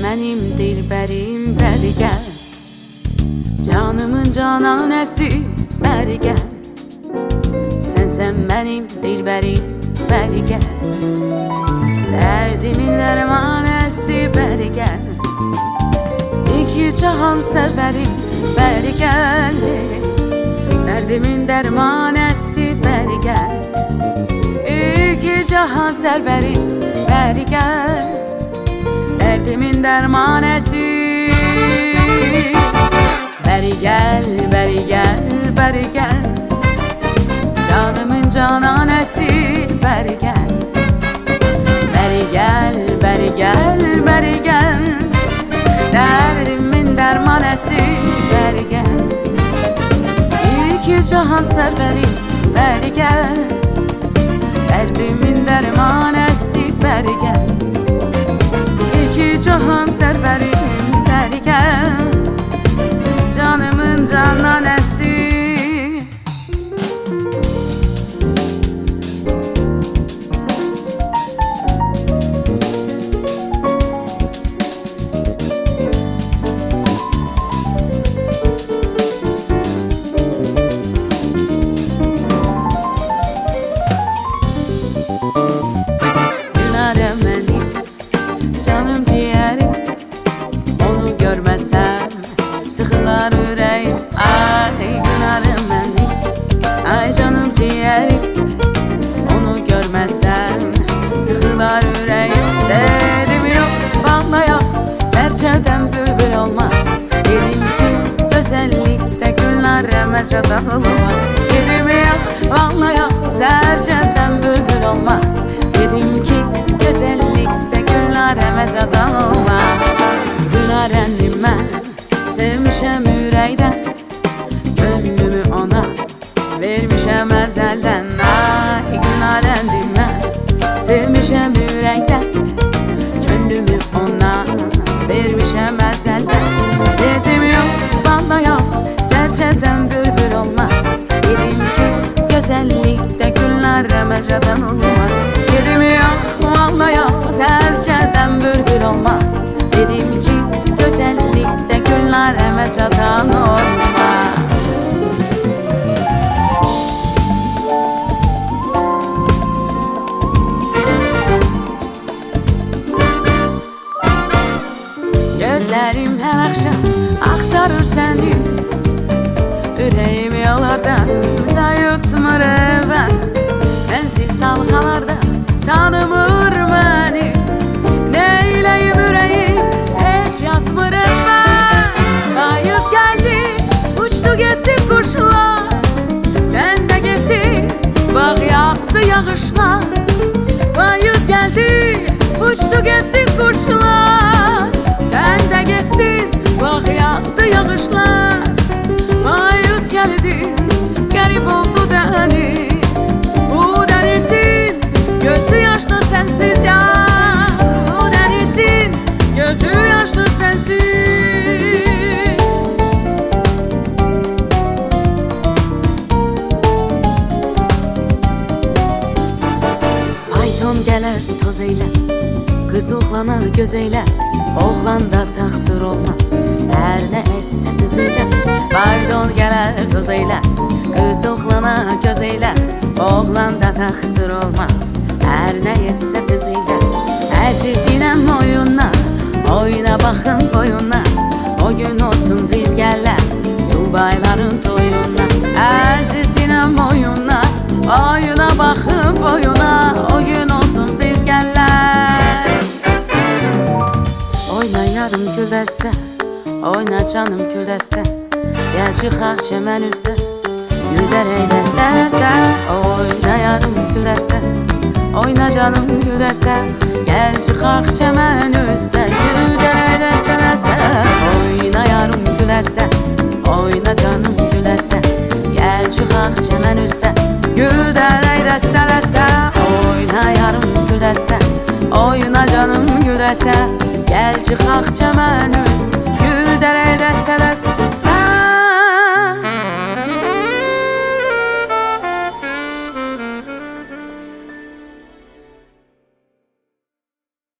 mənim dilbərim bəri gəl, canımın cananəsi bəri gəl. Sənsən mənim dilbərim bəri gəl, dərdimin dərmanəsi bəri gəl. İki cahan sərvərim bəri gəl, dərdimin dərmanəsi bəri gəl. İki cahan sərvərim bəri gəl, dərdimin dərmanəsi bəri gəl, bəri gəl, bəri gəl. Canımın cananəsi bəri gəl, bəri gəl, bəri gəl, bəri gəl. Dərdimin dərmanəsi bəri gəl. İki cahan sərvərim bəri gəl, dərdimin dərmanəsi bəri gəl. İki cahan sərvərim bəri gəl, canımın cananəsi. Görməsəm sıxılar ürəyim, ay günarım mənim, ay canım ciğerim. Onu görməsəm sıxılar ürəyim, dedim yox, vallahi yox, sərçədən bülbül olmaz. Dedim ki gözəllikdə günlərə məcadan olmaz. Dedim yox, vallahi yox, sərçədən bülbül olmaz. Dedim ki gözəllikdə günlərə məcadan olmaz. Gülarənim mən sevmişəm ürəkdən, gönlümü ona vermişəm əzəldən. Ay gülarənim mən sevmişəm ürəkdən, gönlümü ona vermişəm əzəldən. Dedim yox, vallahi yox, sərçədən bülbül olmaz. Dedim ki gözəllikdə günlərə məcadan olmaz. Dedim yox, vallahi yox, sərçədən bülbül olmaz. Dedim ki gözəllikdə günlərə məcadan olmaz. Gözlərim hər axşam axtarır səni, ürəyim yollardan qayıtmır evə. Sənsiz dalğalarda tanımır məni, neyləyim ürəyim heç yatmır evə. Payız gəldi, uçdu getdi quşlar, sən də getdin, bağ yağdı yağışlar. Payız gəldi, uçdu getdi quşlar, sən də getdin, bağ yağdı yağışlar. Payız gəldi, qərib oldu dəniz, bu dənizin gözü yaşlı sənsiz ya. Bu dənizin gözü yaşlı sənsiz. Fayton gələr toz eylər, qız oğlana göz eylər. Oğlanda təqsir olmaz, hər nə etsə qız eylər. Fayton gələr toz eylər, qız oğlana göz eylər. Oğlanda təqsir olmaz, hər nə etsə qız eylər. Əzizinem oyuna, oyna baxın boyuna, o gün olsun biz gələr subayların toyuna. Əzizinem oyuna, oyuna baxın boyuna, o gün olsun biz gələr. Oyna yarım güldəstə, oyna canım güldəstə, gəl çıxaq çəmən üstə, güldərək dəstə dəstə. Oyna yarım güldəstə, oyna canım güldəstə, gəl çıxaq çəmən üstə, güldərək dəstə dəstə. Oyna yarım güldəstə, oyna canım güldəstə, gəl çıxaq çəmən üstə, güldərək dəstə dəstə. Oyna yarım güldəstə, oyna canım güldəstə, gəl çıxaq çəmən üstə, güldərək dəstə dəstə.